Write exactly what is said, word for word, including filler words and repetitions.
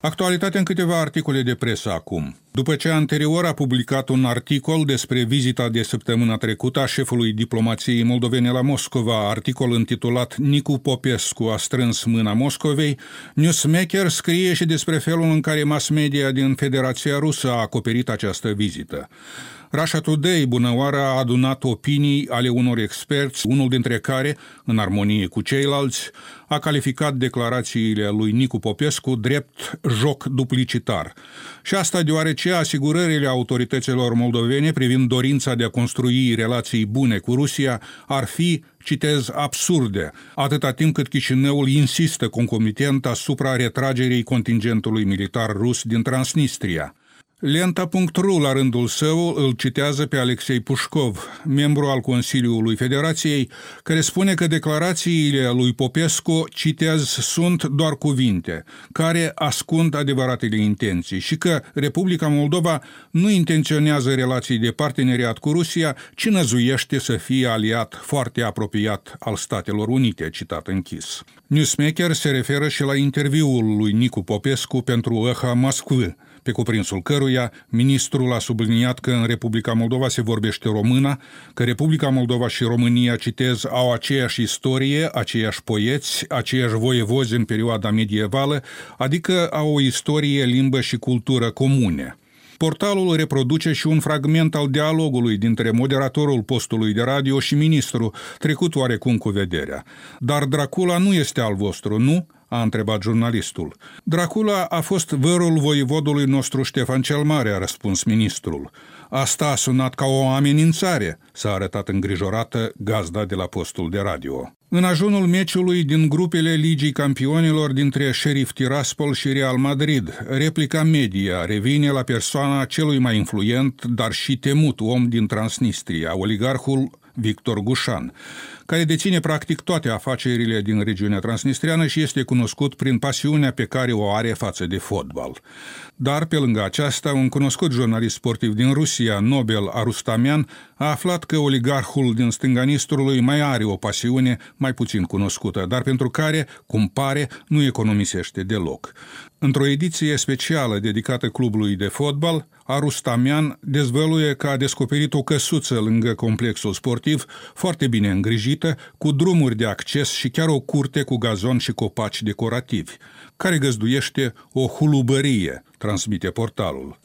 Actualitatea în câteva articole de presă acum. După ce anterior a publicat un articol despre vizita de săptămâna trecută a șefului diplomației moldovene la Moscova, articol intitulat Nicu Popescu a strâns mâna Moscovei, Newsmaker scrie și despre felul în care mass media din Federația Rusă a acoperit această vizită. Russia Today, bunăoară, a adunat opinii ale unor experți, unul dintre care, în armonie cu ceilalți, a calificat declarațiile lui Nicu Popescu drept joc duplicitar. Și asta deoarece asigurările autorităților moldovene privind dorința de a construi relații bune cu Rusia ar fi, citez, absurde, atâta timp cât Chișinăul insistă concomitent asupra retragerii contingentului militar rus din Transnistria. Lenta punct ru, la rândul său, îl citează pe Alexei Pușcov, membru al Consiliului Federației, care spune că declarațiile lui Popescu, citez, sunt doar cuvinte, care ascund adevăratele intenții și că Republica Moldova nu intenționează relații de parteneriat cu Rusia, ci năzuiește să fie aliat foarte apropiat al Statelor Unite, citat închis. Newsmaker se referă și la interviul lui Nicu Popescu pentru Eha Moskvă, pe cuprinsul căruia ministrul a subliniat că în Republica Moldova se vorbește română, că Republica Moldova și România, citez, au aceeași istorie, aceiași poeți, aceiași voievozi în perioada medievală, adică au o istorie, limbă și cultură comune. Portalul reproduce și un fragment al dialogului dintre moderatorul postului de radio și ministru, trecut oarecum cu vederea. Dar Dracula nu este al vostru, nu? A întrebat jurnalistul. Dracula a fost vărul voievodului nostru Ștefan cel Mare, a răspuns ministrul. Asta a sunat ca o amenințare, s-a arătat îngrijorată gazda de la postul de radio. În ajunul meciului din grupele Ligii Campionilor dintre Sheriff Tiraspol și Real Madrid, replica media revine la persoana celui mai influent, dar și temut om din Transnistria, oligarhul Victor Gușan, care deține practic toate afacerile din regiunea transnistriană și este cunoscut prin pasiunea pe care o are față de fotbal. Dar, pe lângă aceasta, un cunoscut jurnalist sportiv din Rusia, Nobel Arustamian, a aflat că oligarhul din stânga Nistrului mai are o pasiune mai puțin cunoscută, dar pentru care, cum pare, nu economisește deloc. Într-o ediție specială dedicată clubului de fotbal, Arustamian dezvăluie că a descoperit o căsuță lângă complexul sportiv, foarte bine îngrijită, cu drumuri de acces și chiar o curte cu gazon și copaci decorativi, care găzduiește o hulubărie, transmite portalul.